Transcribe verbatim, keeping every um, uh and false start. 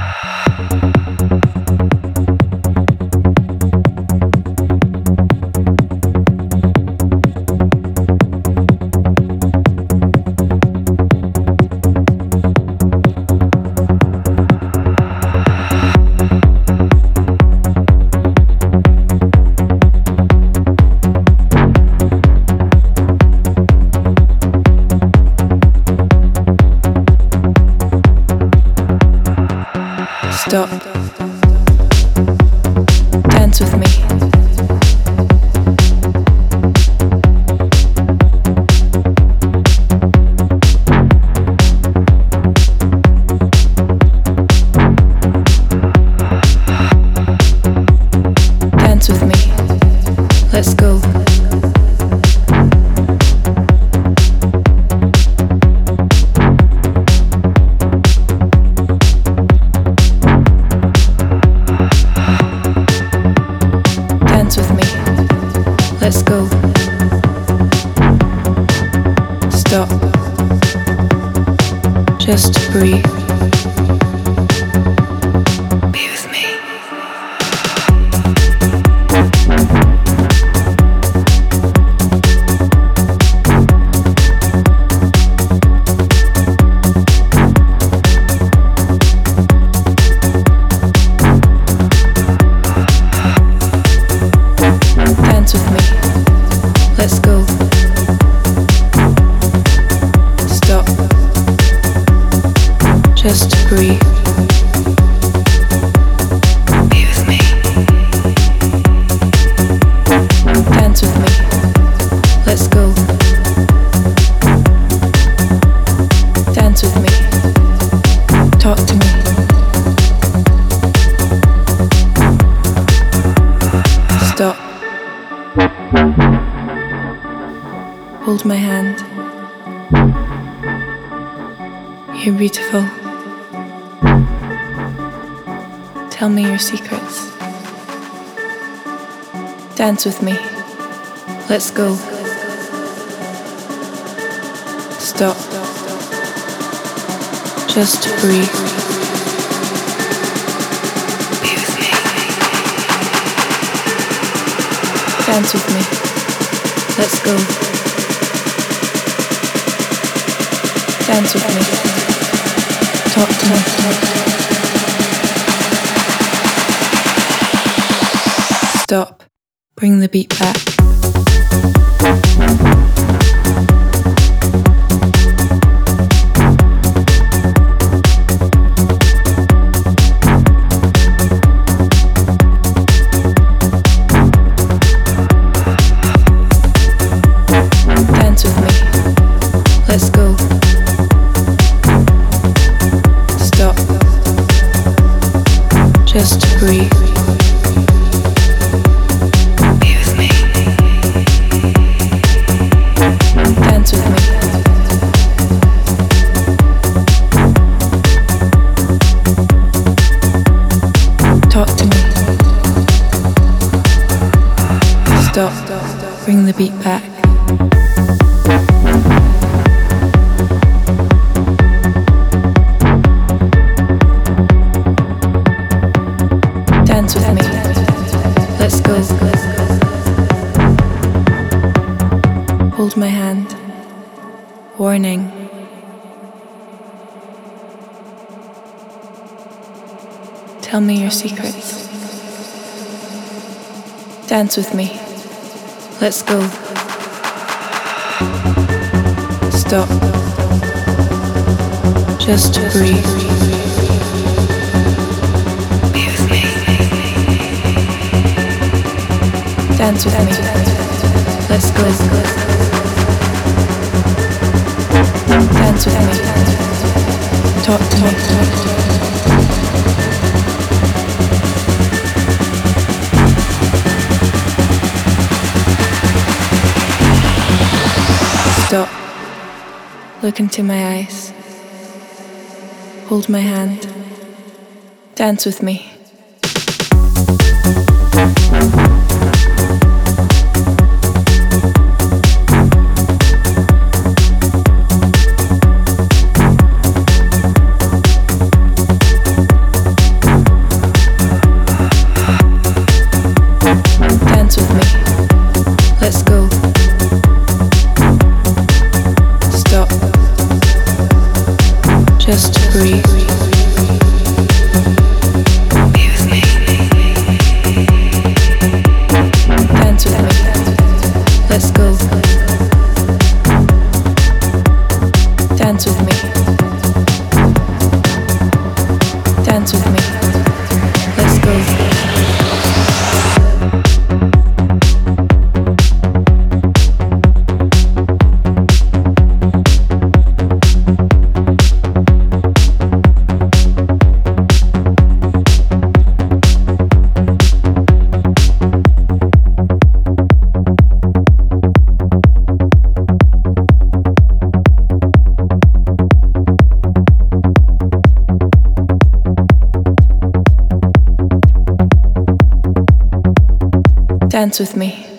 Stop. Dance with me. Dance with me. Let's go. Dance with me. Let's go. Stop. Just breathe. Be with me. Dance with me. Let's go. Stop. Just breathe. Be with me. Dance with me. Let's go. Dance with me. Talk to me. Stop. Hold my hand. You're beautiful. Tell me your secrets. Dance with me. Let's go. Stop. Just breathe. Be with me. Dance with me. Let's go. Dance with me. Talk to me. Stop. Bring the beat back. Dance with me. Let's go. Stop. Just breathe. Be with me. Dance with me. Talk to me. Stop. Bring the beat back. Dance with me. Let's go. Hold my hand. Warning. Tell me your secrets. Dance with me. Let's go. Stop. Just breathe. Be with me. Dance with me. Let's go. Dance with me. Talk to me. Stop. Look into my eyes. Hold my hand. Dance with me. Dance with me.